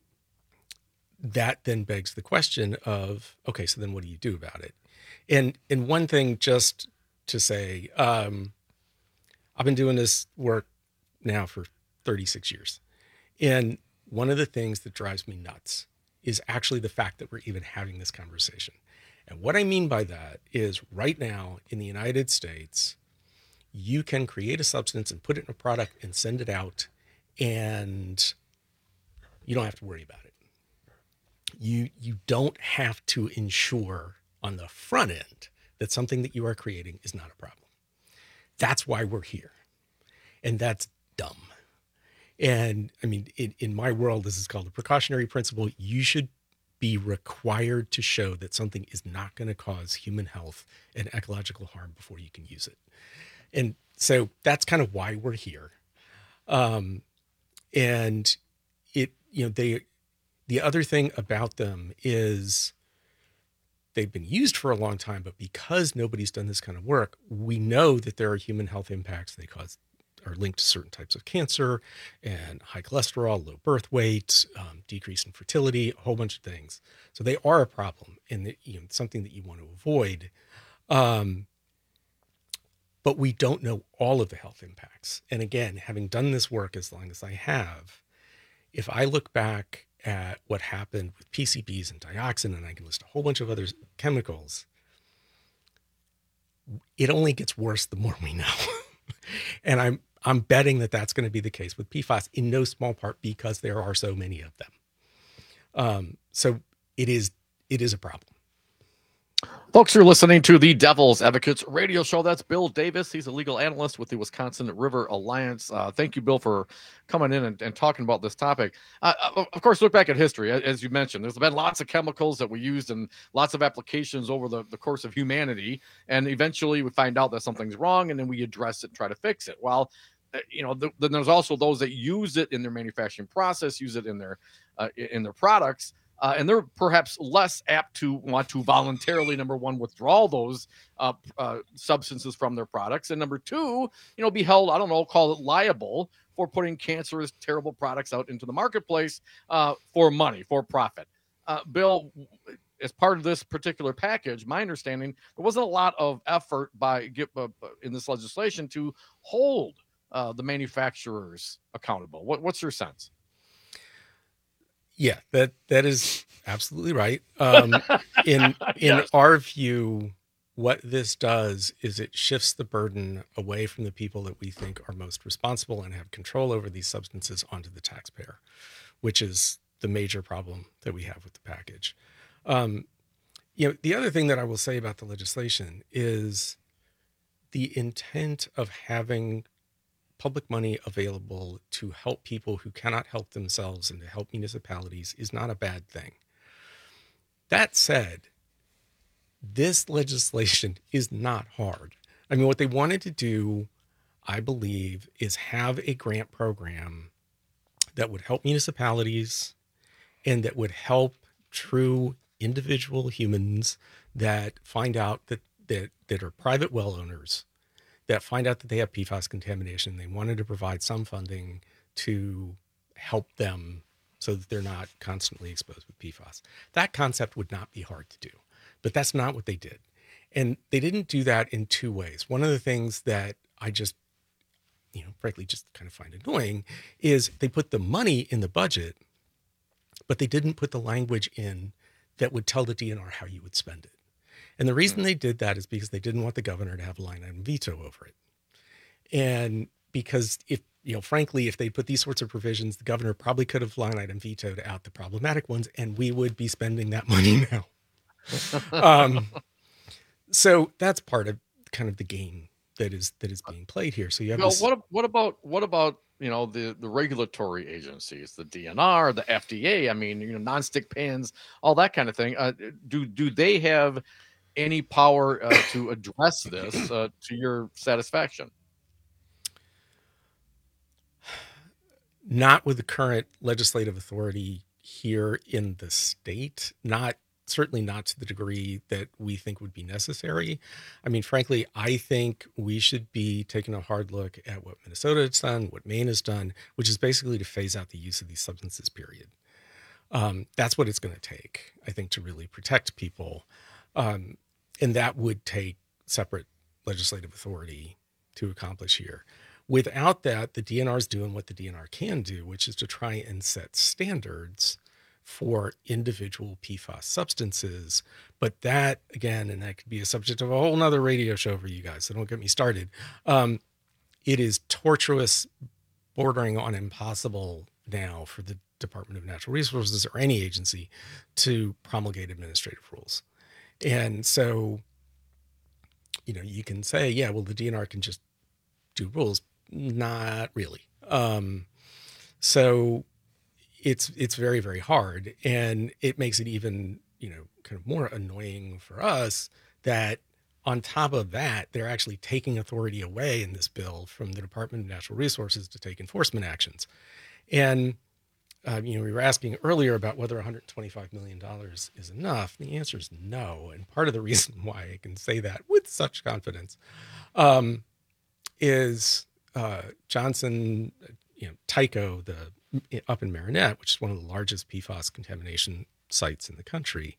that then begs the question of, okay, so then what do you do about it? And, and one thing just to say, um, I've been doing this work now for thirty-six years. And one of the things that drives me nuts is actually the fact that we're even having this conversation. And what I mean by that is right now in the United States, you can create a substance and put it in a product and send it out, and you don't have to worry about it. You, you don't have to ensure on the front end that something that you are creating is not a problem. That's why we're here. And that's dumb. And I mean, in, in my world, this is called the precautionary principle. You should be required to show that something is not going to cause human health and ecological harm before you can use it. And so that's kind of why we're here. Um, and it, you know, they, the other thing about them is they've been used for a long time, but because nobody's done this kind of work, we know that there are human health impacts. They cause are linked to certain types of cancer and high cholesterol, low birth weight, um, decrease in fertility, a whole bunch of things. So they are a problem and you know, something that you want to avoid. Um, but we don't know all of the health impacts. And again, having done this work as long as I have, if I look back at what happened with P C Bs and dioxin, and I can list a whole bunch of other chemicals, it only gets worse the more we know. And I'm I'm betting that that's going to be the case with P FAS in no small part because there are so many of them. Um, so it is it is a problem. Folks, you're listening to the Devil's Advocates radio show. That's Bill Davis. He's a legal analyst with the Wisconsin River Alliance. Uh, thank you, Bill, for coming in and, and talking about this topic. Uh, of course, look back at history. As you mentioned, there's been lots of chemicals that we used in lots of applications over the, the course of humanity. And eventually we find out that something's wrong, and then we address it and try to fix it. Well, you know, the, then there's also those that use it in their manufacturing process, use it in their uh, in their products. Uh, and they're perhaps less apt to want to voluntarily, number one, withdraw those uh, uh, substances from their products. And number two, you know, be held, I don't know, call it liable for putting cancerous, terrible products out into the marketplace uh, for money, for profit. Uh, Bill, as part of this particular package, my understanding, there wasn't a lot of effort by uh, in this legislation to hold uh, the manufacturers accountable. What, what's your sense? Yeah, that that is absolutely right. Um, in in yes. our view, what this does is it shifts the burden away from the people that we think are most responsible and have control over these substances onto the taxpayer, which is the major problem that we have with the package. Um, you know, the other thing that I will say about the legislation is the intent of having public money available to help people who cannot help themselves and to help municipalities is not a bad thing. That said, this legislation is not hard. I mean, what they wanted to do, I believe, is have a grant program that would help municipalities and that would help true individual humans that find out that that, that are private well owners that find out that they have P FAS contamination. They wanted to provide some funding to help them so that they're not constantly exposed with P FAS. That concept would not be hard to do, but that's not what they did. And they didn't do that in two ways. One of the things that I just, you know, frankly, just kind of find annoying is they put the money in the budget, but they didn't put the language in that would tell the D N R how you would spend it. And the reason they did that is because they didn't want the governor to have a line item veto over it. And because if, you know, frankly, if they put these sorts of provisions, the governor probably could have line item vetoed out the problematic ones, and we would be spending that money now. um, so that's part of kind of the game that is that is being played here. So you have Well, this, what what about what about you know the the regulatory agencies, the D N R, the F D A? I mean, you know, nonstick pans, all that kind of thing. Uh, do do they have any power uh, to address this uh, to your satisfaction? not with the current legislative authority here in the state, not certainly not to the degree that we think would be necessary. I mean, frankly, I think we should be taking a hard look at what Minnesota has done, what Maine has done, which is basically to phase out the use of these substances, period. Um, that's what it's going to take, I think, to really protect people. Um, and that would take separate legislative authority to accomplish here. Without that, the D N R is doing what the D N R can do, which is to try and set standards for individual P FAS substances. But that, again, and that could be a subject of a whole nother radio show for you guys, so don't get me started. Um, it is tortuous, bordering on impossible now for the Department of Natural Resources or any agency to promulgate administrative rules. And so, you know, you can say, yeah, well, the D N R can just do rules. Not really. Um, so it's it's very, very hard. And it makes it even, you know, kind of more annoying for us that on top of that, they're actually taking authority away in this bill from the Department of Natural Resources to take enforcement actions. And, um, you know, we were asking earlier about whether one hundred twenty-five million dollars is enough. The answer is no. And part of the reason why I can say that with such confidence um, is uh, Johnson, you know, Tyco, the up in Marinette, which is one of the largest P FAS contamination sites in the country,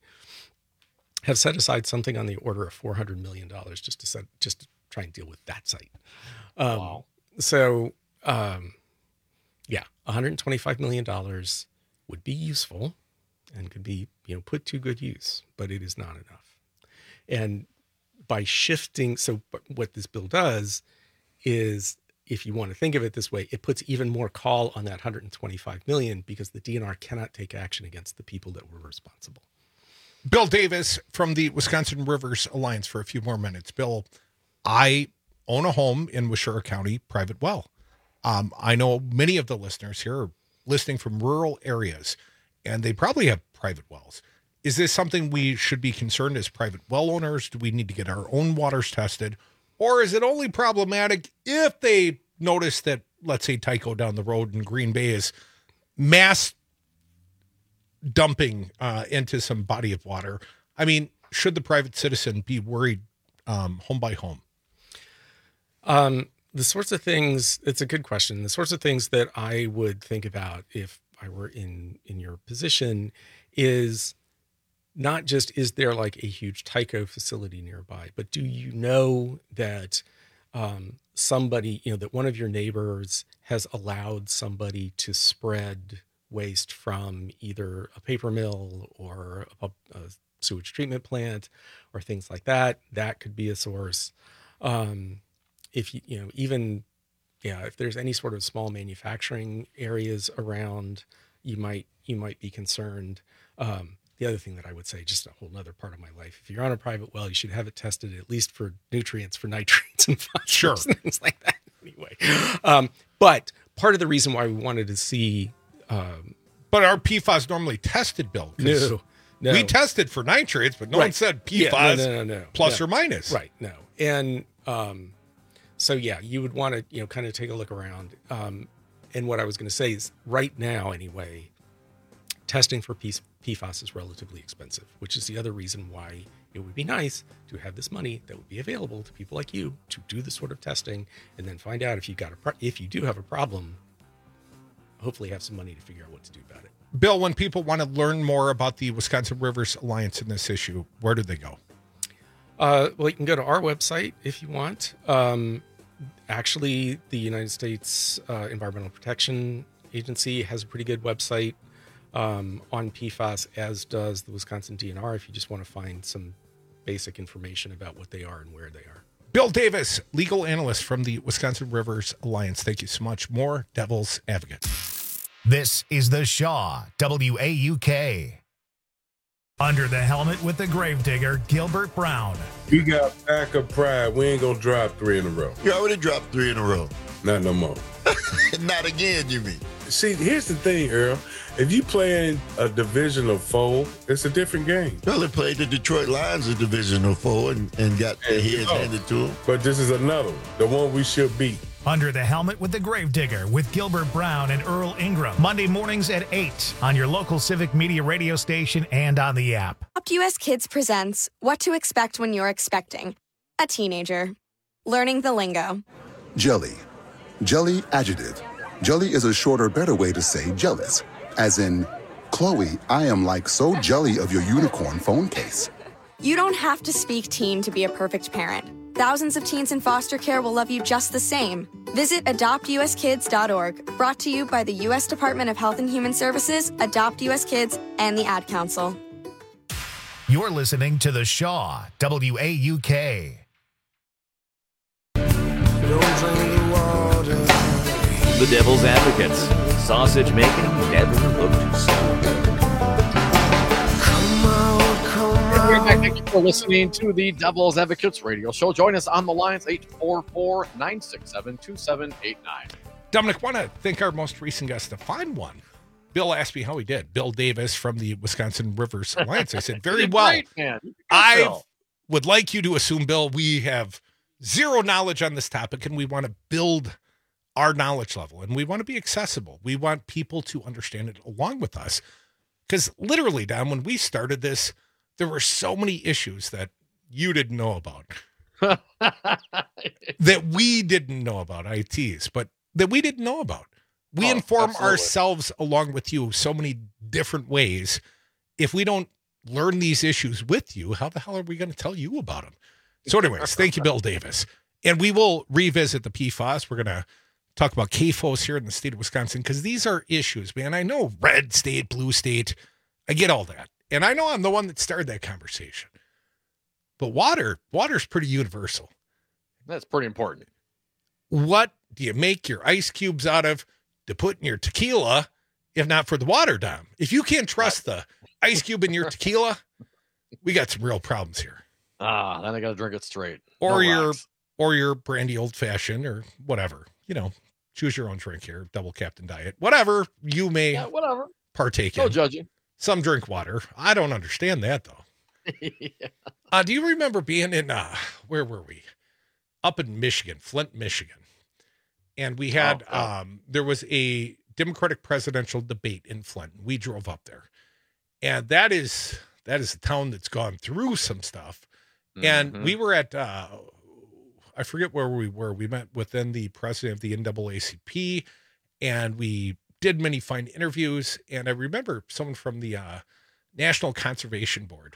have set aside something on the order of four hundred million dollars just to set, just to try and deal with that site. Um, wow. So, um, yeah, one hundred twenty-five million dollars would be useful and could be, you know, put to good use, but it is not enough. And by shifting, so what this bill does is, if you want to think of it this way, it puts even more call on that one hundred twenty-five million dollars because the D N R cannot take action against the people that were responsible. Bill Davis from the Wisconsin Rivers Alliance for a few more minutes. Bill, I own a home in Washura County, private well. Um, I know many of the listeners here are listening from rural areas, and they probably have private wells. Is this something we should be concerned as private well owners? Do we need to get our own waters tested? Or is it only problematic if they notice that, let's say, Tyco down the road in Green Bay is mass dumping uh, into some body of water? I mean, should the private citizen be worried um, home by home? Um, the sorts of things, it's a good question. The sorts of things that I would think about if I were in, in your position is not just, is there like a huge Tyco facility nearby, but do you know that um, somebody, you know, that one of your neighbors has allowed somebody to spread waste from either a paper mill or a, a sewage treatment plant or things like that? That could be a source. Um, if you, you know, even, yeah, if there's any sort of small manufacturing areas around, you might, you might be concerned. Um, The other thing that I would say, just a whole nother part of my life, if you're on a private well, you should have it tested at least for nutrients, for nitrates and phosphorus, sure, and things like that. Anyway, um, but part of the reason why we wanted to see, um, but are P FAS normally tested, Bill? No, no, we tested for nitrates, but no right. one said P FAS yeah, no, no, no, no, plus no. or minus. Right? No, and um, so yeah, you would want to, you know, kind of take a look around. Um, and what I was going to say is, right now, anyway, testing for P FAS is relatively expensive, which is the other reason why it would be nice to have this money that would be available to people like you to do this sort of testing and then find out if you got a pro- if you do have a problem, hopefully have some money to figure out what to do about it. Bill, when people want to learn more about the Wisconsin Rivers Alliance in this issue, where do they go? Uh, well, you can go to our website if you want. Um, actually, the United States uh, Environmental Protection Agency has a pretty good website Um, on P FAS, as does the Wisconsin D N R, if you just want to find some basic information about what they are and where they are. Bill Davis, legal analyst from the Wisconsin Rivers Alliance. Thank you so much. More Devil's Advocate. This is the Shaw, W A U K. Under the helmet with the gravedigger, Gilbert Brown. We got backup pride. We ain't going to drop three in a row. You already dropped three in a row. Not no more. Not again, you mean? See, here's the thing, Earl. If you play in a divisional foe, it's a different game. Well, they played the Detroit Lions a divisional foe and, and got their heads know. handed to them. But this is another one, the one we should beat. Under the helmet with the gravedigger with Gilbert Brown and Earl Ingram. Monday mornings at eight on your local Civic Media radio station and on the app. Adopt U S Kids presents What to Expect When You're Expecting a Teenager. Learning the lingo. Jelly. Jelly adjective. Jelly is a shorter, better way to say jealous. As in, Chloe, I am like so jelly of your unicorn phone case. You don't have to speak teen to be a perfect parent. Thousands of teens in foster care will love you just the same. Visit adopt u s kids dot org, brought to you by the U S Department of Health and Human Services, Adopt U S Kids, and the Ad Council. You're listening to the Shaw, W A U K. The Devil's Advocates. Sausage making never looked so good. We're back. Thank you for listening to the Devil's Advocates radio show. Join us on the lines, eight four four, nine six seven, two seven eight nine. Dominic, want to thank our most recent guest to find one. Bill asked me how he did. Bill Davis from the Wisconsin Rivers Alliance. I said, very well. Great, man. I Bill. would like you to assume, Bill, we have zero knowledge on this topic, and we want to build our knowledge level, and we want to be accessible. We want people to understand it along with us. Because literally, Dom, when we started this, there were so many issues that you didn't know about, that we didn't know about, I Ts, but that we didn't know about. We oh, inform absolutely. ourselves along with you so many different ways. If we don't learn these issues with you, how the hell are we going to tell you about them? So anyways, thank you, Bill Davis. And we will revisit the P F A S. We're going to talk about K F O S here in the state of Wisconsin, because these are issues, man. I know red state, blue state. I get all that. And I know I'm the one that started that conversation. But water, water's pretty universal. That's pretty important. What do you make your ice cubes out of to put in your tequila, if not for the water, Dom? If you can't trust the ice cube in your tequila, we got some real problems here. Ah, then I got to drink it straight. Or no your rocks. or your brandy old fashioned or whatever. You know, choose your own drink here. Double Captain Diet. Whatever you may yeah, whatever. partake no in. judging. Some drink water. I don't understand that, though. yeah. uh, do you remember being in, uh, where were we? Up in Michigan, Flint, Michigan. And we had, oh, oh. um, there was a Democratic presidential debate in Flint. We drove up there. And that is, that is a town that's gone through some stuff. Mm-hmm. And we were at, uh, I forget where we were. We met within the president of the N double A C P, and we did many fine interviews. And I remember someone from the uh, National Conservation Board.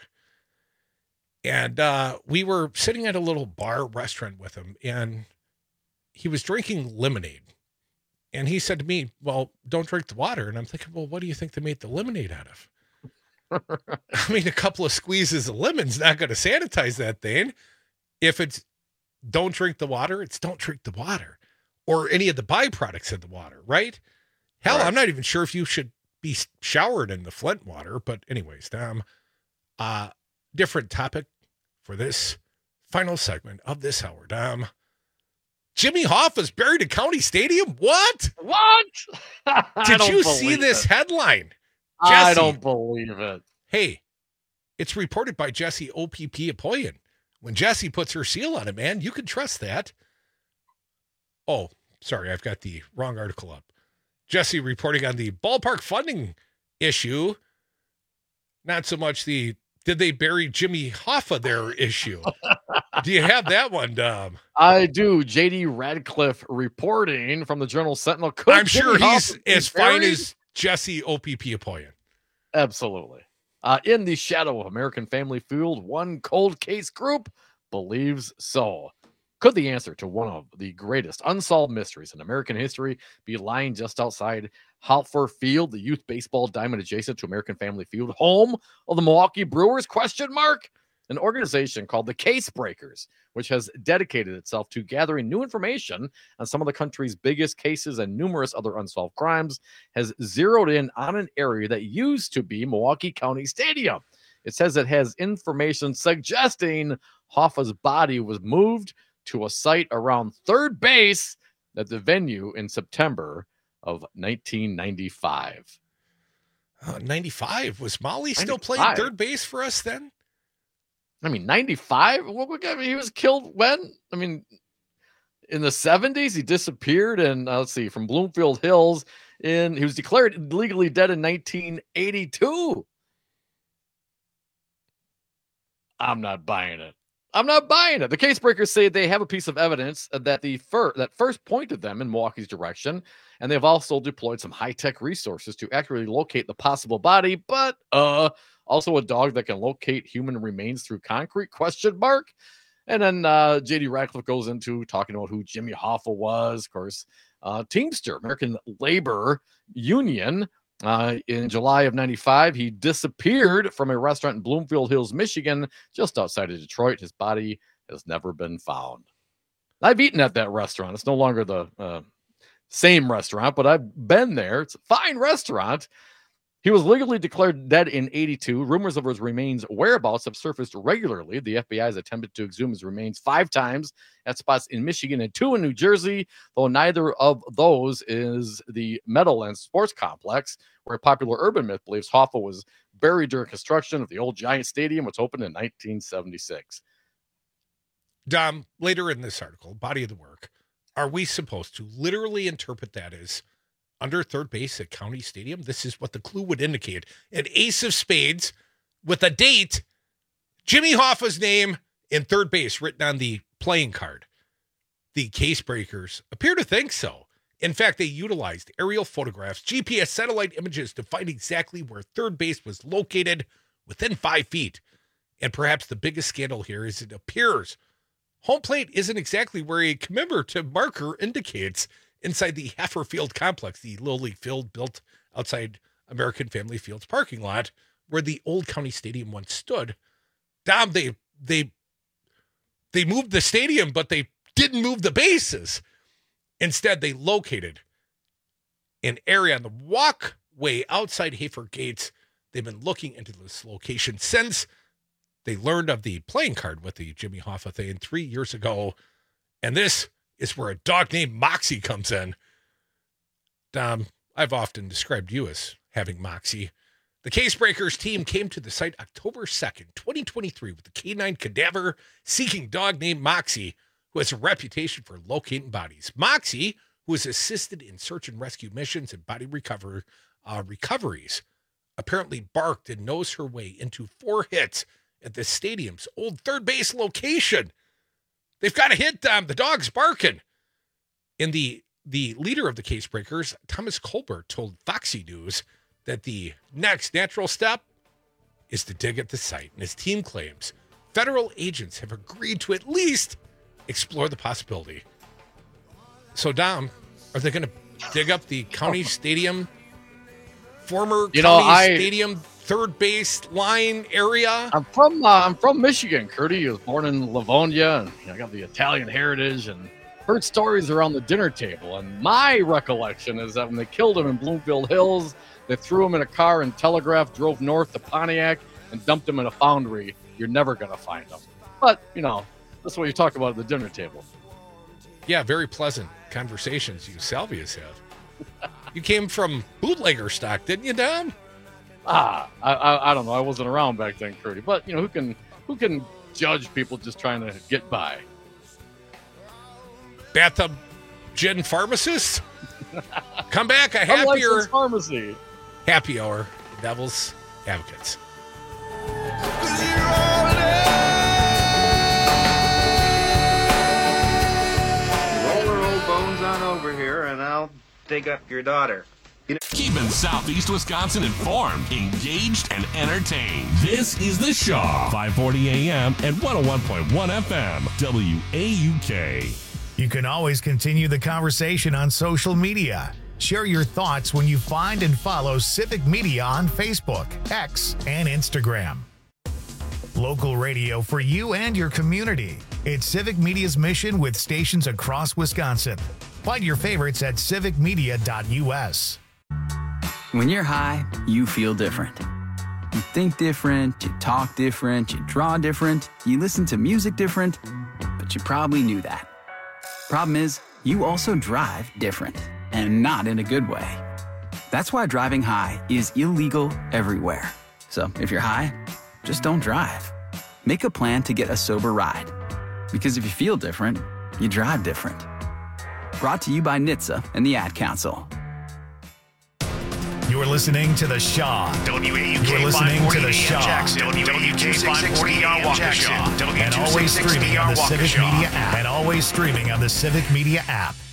And uh, we were sitting at a little bar restaurant with him, and he was drinking lemonade. And he said to me, well, don't drink the water. And I'm thinking, well, what do you think they made the lemonade out of? I mean, a couple of squeezes of lemon's not going to sanitize that thing. If it's don't drink the water, it's don't drink the water or any of the byproducts of the water, right? Hell, right. I'm not even sure if you should be showered in the Flint water, but anyways, Dom, uh, different topic for this final segment of this hour, Dom. Jimmy Hoffa's buried in County Stadium? What? What? Did you see this it. headline? Jesse, I don't believe it. Hey, it's reported by Jesse O P P Apoyan. When Jesse puts her seal on it, man, you can trust that. Oh, sorry, I've got the wrong article up. Jesse reporting on the ballpark funding issue. Not so much the, did they bury Jimmy Hoffa there issue? Do you have that one, Dom? I do. J D Radcliffe reporting from the Journal Sentinel. Could I'm Jimmy sure he's Hoffa as buried? fine as Jesse O P P Apoyan. Absolutely. Uh, in the shadow of American Family Feud, one cold case group believes so. Could the answer to one of the greatest unsolved mysteries in American history be lying just outside Halfer Field, the youth baseball diamond adjacent to American Family Field, home of the Milwaukee Brewers? Question mark. an organization called the Case Breakers, which has dedicated itself to gathering new information on some of the country's biggest cases and numerous other unsolved crimes, has zeroed in on an area that used to be Milwaukee County Stadium. It says it has information suggesting Hoffa's body was moved to a site around third base at the venue in September of nineteen ninety-five. Uh, ninety-five? Was Molly still ninety-five. playing third base for us then? I mean, ninety-five? What, what, I mean, he was killed when? I mean, in the seventies, he disappeared. And uh, let's see, from Bloomfield Hills. In, he was declared legally dead in nineteen eighty-two. I'm not buying it. I'm not buying it. The Case Breakers say they have a piece of evidence that the fir- that first pointed them in Milwaukee's direction, and they've also deployed some high-tech resources to accurately locate the possible body, but uh, also a dog that can locate human remains through concrete, question mark. And then uh, J D Ratcliffe goes into talking about who Jimmy Hoffa was, of course, uh, Teamster, American Labor Union. Uh, in July of ninety-five, he disappeared from a restaurant in Bloomfield Hills, Michigan, just outside of Detroit. His body has never been found. I've eaten at that restaurant. It's no longer the uh, same restaurant, but I've been there. It's a fine restaurant. He was legally declared dead in eighty-two. Rumors of his remains' whereabouts have surfaced regularly. The F B I has attempted to exhume his remains five times at spots in Michigan and two in New Jersey, though neither of those is the Meadowlands Sports Complex, where a popular urban myth believes Hoffa was buried during construction of the old Giant Stadium, which opened in nineteen seventy-six. Dom, later in this article, body of the work, are we supposed to literally interpret that as under third base at County Stadium? This is what the clue would indicate. An ace of spades with a date, Jimmy Hoffa's name in third base written on the playing card. The Case Breakers appear to think so. In fact, they utilized aerial photographs, G P S satellite images to find exactly where third base was located within five feet. And perhaps the biggest scandal here is it appears home plate isn't exactly where a commemorative marker indicates. Inside the Hefferfield complex, the lowly field built outside American Family Field's parking lot, where the old County Stadium once stood. Dom, they they they moved the stadium, but they didn't move the bases. Instead, they located an area on the walkway outside Hafer Gates. They've been looking into this location since they learned of the playing card with the Jimmy Hoffa thing three years ago. And this is where a dog named Moxie comes in. Dom, I've often described you as having Moxie. The Case Breakers team came to the site October second, twenty twenty-three with a canine cadaver-seeking dog named Moxie, who has a reputation for locating bodies. Moxie, who has assisted in search and rescue missions and body recover, uh, recoveries, apparently barked and nosed her way into four hits at the stadium's old third base location. They've got a hit, Dom. The dog's barking. In the the leader of the Case Breakers, Thomas Colbert, told Foxy News that the next natural step is to dig at the site. And his team claims federal agents have agreed to at least explore the possibility. So, Dom, are they going to dig up the County Stadium, former You County know, I- Stadium third base line area? I'm from uh, I'm from Michigan. Curdy was born in Livonia, and you know, I got the Italian heritage and heard stories around the dinner table. And my recollection is that when they killed him in Bloomfield Hills, they threw him in a car in Telegraph, drove north to Pontiac, and dumped him in a foundry. You're never going to find him. But, you know, that's what you talk about at the dinner table. Yeah, very pleasant conversations you Salvias have. You came from bootlegger stock, didn't you, Dom? Ah, I, I I don't know. I wasn't around back then, Curdy. But, you know, who can who can judge people just trying to get by? Bathtub Gin Pharmacist? Come back, a happier Unlicensed pharmacy. happy hour. Devil's Advocates. Roll her old bones on over here, and I'll dig up your daughter. Keeping Southeast Wisconsin informed, engaged, and entertained. This is The Shaw, five forty a.m. and one oh one point one F M, W A U K. You can always continue the conversation on social media. Share your thoughts when you find and follow Civic Media on Facebook, X, and Instagram. Local radio for you and your community. It's Civic Media's mission with stations across Wisconsin. Find your favorites at civic media dot u s. When you're high, you feel different. You think different, you talk different, you draw different, you listen to music different, but you probably knew that. Problem is, you also drive different, and not in a good way. That's why driving high is illegal everywhere. So if you're high, just don't drive. Make a plan to get a sober ride. Because if you feel different, you drive different. Brought to you by N H T S A and the Ad Council. You're listening to The Shaw. W A U K You're listening to The Shaw. Jackson. W A U K five forty Jackson. And always streaming on the Civic Media app. And always streaming on the Civic Media app.